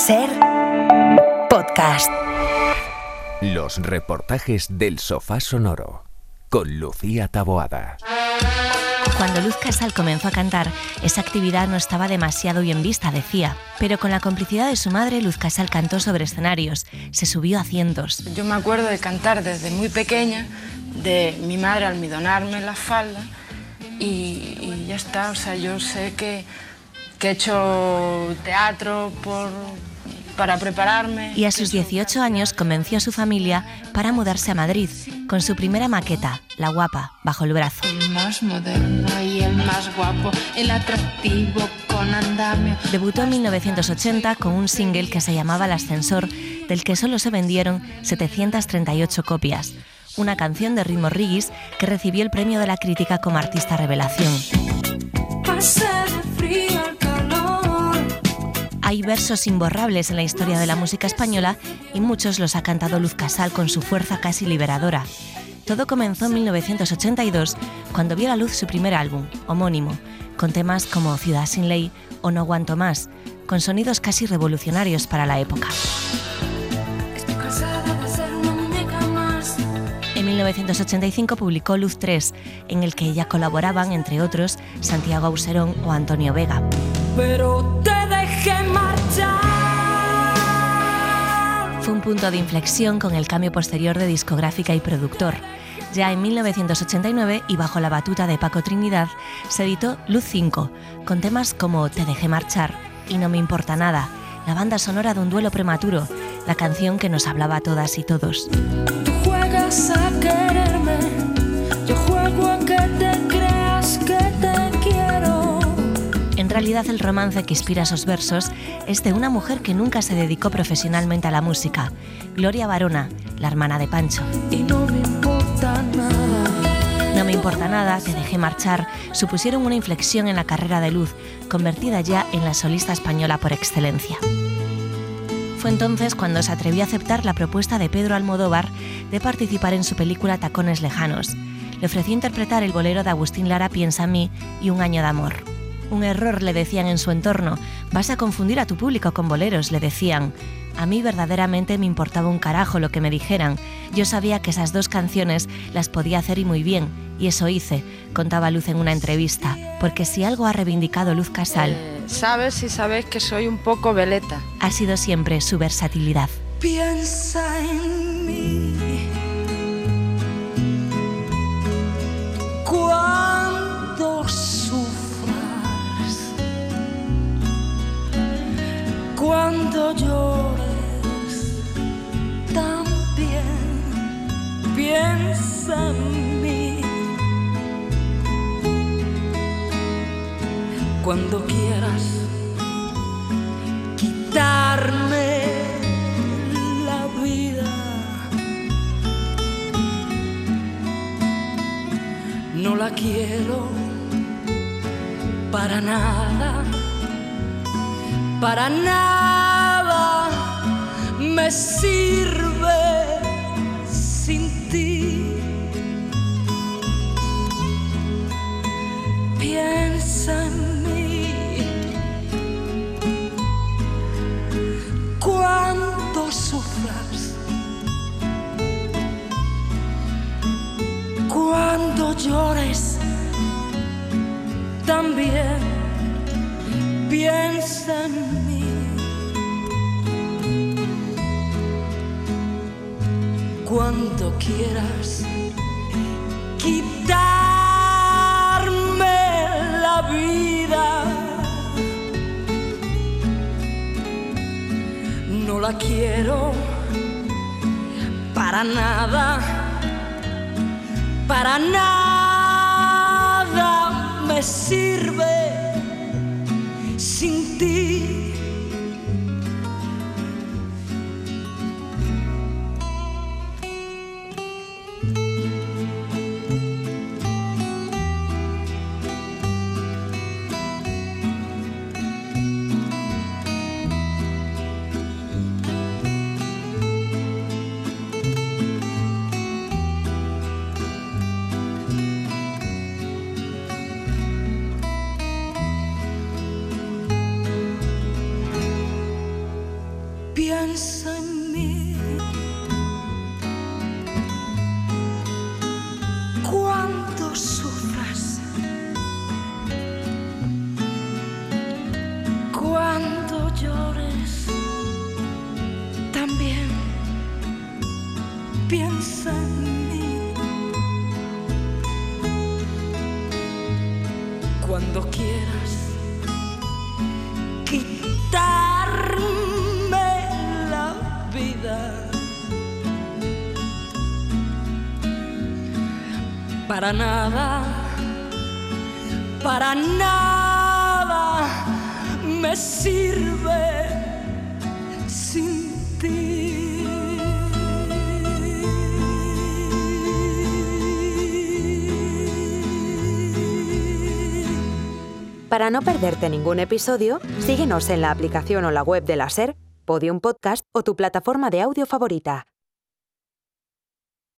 SER Podcast. Los reportajes del Sofá Sonoro con Lucía Taboada. Cuando Luz Casal comenzó a cantar, esa actividad no estaba demasiado bien vista, decía. Pero con la complicidad de su madre, Luz Casal cantó sobre escenarios, se subió a cientos. Yo me acuerdo de cantar desde muy pequeña, de mi madre almidonarme la falda y ya está. O sea, yo sé que he hecho teatro para prepararme. Y a sus 18 años convenció a su familia para mudarse a Madrid, con su primera maqueta, La Guapa, bajo el brazo. El más moderno y el más guapo, el atractivo con andamio. Debutó en 1980 con un single que se llamaba El Ascensor, del que solo se vendieron 738 copias. Una canción de ritmo reggae que recibió el premio de la crítica como artista revelación. Hay versos imborrables en la historia de la música española y muchos los ha cantado Luz Casal con su fuerza casi liberadora. Todo comenzó en 1982, cuando vio a la luz su primer álbum, homónimo, con temas como Ciudad sin ley o No aguanto más, con sonidos casi revolucionarios para la época. En 1985 publicó Luz 3, en el que ya colaboraban, entre otros, Santiago Auserón o Antonio Vega. Pero te dejé marchar. Fue un punto de inflexión con el cambio posterior de discográfica y productor. Ya en 1989, y bajo la batuta de Paco Trinidad, se editó Luz 5, con temas como Te dejé marchar y No me importa nada, la banda sonora de un duelo prematuro, la canción que nos hablaba a todas y todos. Tú juegas a quererme, yo juego a que te creas que te quiero. En realidad, el romance que inspira esos versos es de una mujer que nunca se dedicó profesionalmente a la música, Gloria Barona, la hermana de Pancho. Y no me importa nada. No me importa nada, Te dejé marchar, supusieron una inflexión en la carrera de Luz, convertida ya en la solista española por excelencia. Fue entonces cuando se atrevió a aceptar la propuesta de Pedro Almodóvar de participar en su película Tacones lejanos. Le ofreció interpretar el bolero de Agustín Lara, Piensa en mí, y Un año de amor. Un error, le decían en su entorno. Vas a confundir a tu público con boleros, le decían. A mí verdaderamente me importaba un carajo lo que me dijeran. Yo sabía que esas dos canciones las podía hacer y muy bien, y eso hice, contaba Luz en una entrevista. Porque si algo ha reivindicado Luz Casal, Sabes que soy un poco veleta. ha sido siempre su versatilidad. Piensa en mí cuando sufras, cuando llores también. Piensa en mí cuando quieras quitarme la vida. No la quiero para nada, para nada me sirve sin ti. Piensa en mí cuando sufras, cuando llores también. Piensa en mí cuando quieras quitarme la vida. No la quiero para nada, para nada me sirve sin ti. piensa en mí. Cuando sufras, cuando llores, también piensa en mí. Cuando quieras quitarme la vida, para nada me sirve sin ti. Para no perderte ningún episodio, síguenos en la aplicación o la web de la SER, Podium Podcast o tu plataforma de audio favorita.